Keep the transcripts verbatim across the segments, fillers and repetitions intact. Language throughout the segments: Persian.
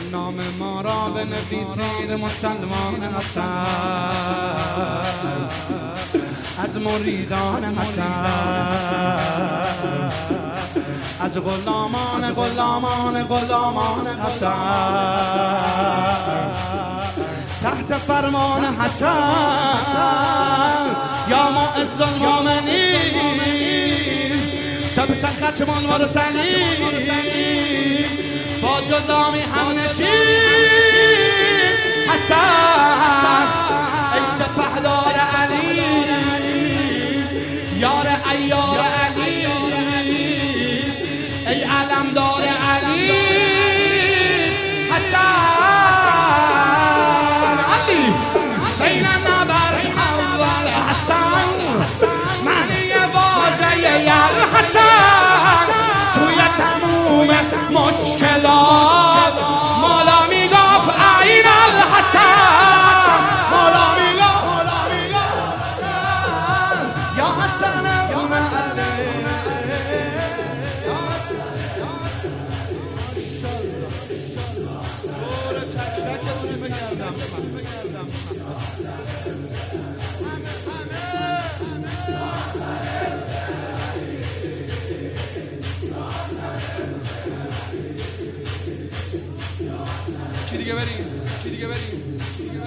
نام ما را بنویسید مسلمان حسن، از مریدان حسن، از غلامان غلامان غلامان حسن، تحت فرمان حسن یا معز المؤمنین ثبت ختم المرسلین با جزامی همه چی حسن، ای سپهدار علی یار عیار علی، ای علمدار علی حسن، علی بین نبر اول حسن، معنی واضح یل حسن، توی تموم مشکلات مولا میگفت عین الحسن، مولا میگفت یا حسن ابن علی. چی دیگه بریم؟ چی دیگه بریم؟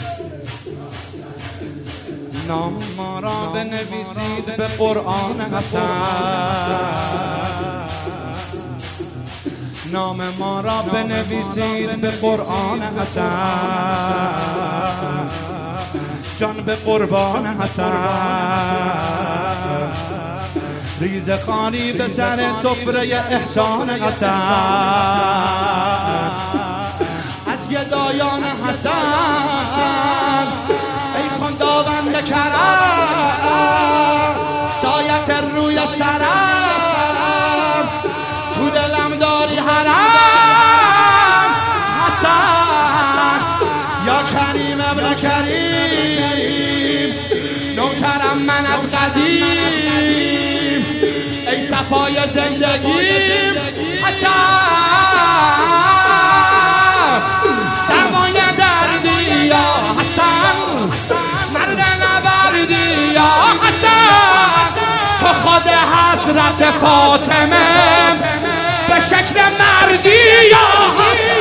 نام ما را بنویسید به قرآن حسن، نام ما را بنویسید به قرآن حسن، جان به قربان حسن، ریز خانی به سر سفره احسان حسن، از گدایان حسن، ای خداوند کرم، سایت روی سرم، تو دلم داری حرم حسن، یا کریم ابن کریم، نوکرم من از قدیم، ای صفای زندگیم حسن، دوای دردی یا حسن، مرد نبردی یا حسن، تو خود حضرت فاطمه به شکل مردی یا حسن.